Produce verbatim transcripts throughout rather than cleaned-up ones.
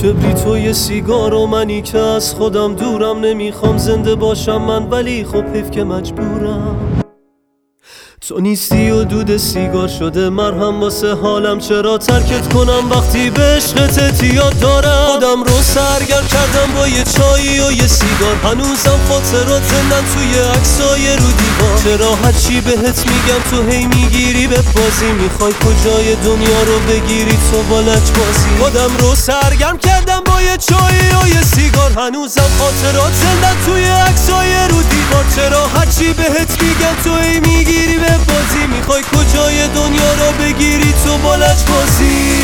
کبریت و یه سیگار و منی که از خودم دورم. نمیخوام زنده باشم من، ولی خب حیف که مجبورم. تو نیستی و دود سیگار شده مرهم واسه حالم. چرا ترکت کنم وقتی به عشقت اعتیاد دارم؟ خودم رو سرگرم کردم با یه چایی و یه سیگار. هنوزم خاطرات زندن توی عکسای رو دیوار. چرا هرچی بهت میگم تو هی میگیری به بازی؟ میخوای کجای دنیا رو بگیری تو با لجبازی؟ خودم رو سرگرم کردم با یه چایی و یه سیگار. هنوزم خاطرات زندن توی عکسای رو دیوار. چرا هرچی بهت میگم تو هی میگیری به بازی؟ میخوای کجای دنیا رو بگیری تو با لجبازی؟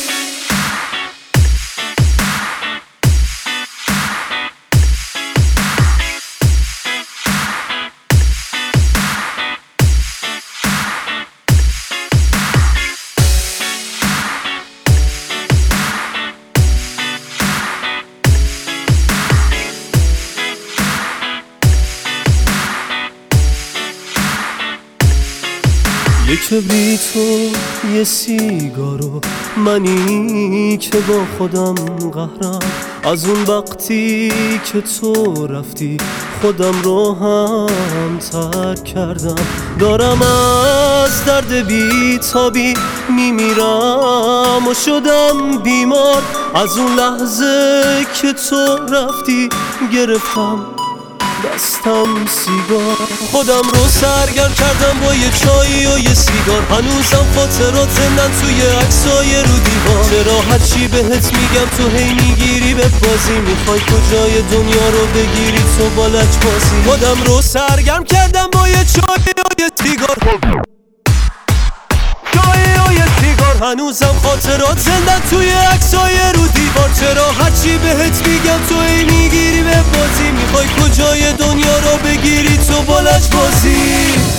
یه کبریت و یه سیگارو منی که با خودم قهرم. از اون وقتی که تو رفتی خودم رو هم ترک کردم. دارم از درد بیتابی میمیرم و شدم بیمار. از اون لحظه که تو رفتی گرفتم دستم سیگار. خودم رو سرگرم کردم با یه چایی و یه سیگار. هنوزم خاطرات زندن توی عکسای رو دیوار. چرا هرچی بهت میگم تو هی میگیری به بازی؟ میخوای کجای دنیا رو بگیری تو با لجبازی؟ خودم رو سرگرم کردم با یه چایی و یه سیگار. هنوزم خاطرات زندن توی عکسای رو دیوار. چرا هرچی بهت میگم تو هی میگیری به بازی؟ میخوای کجای دنیا رو بگیری تو با لجبازی؟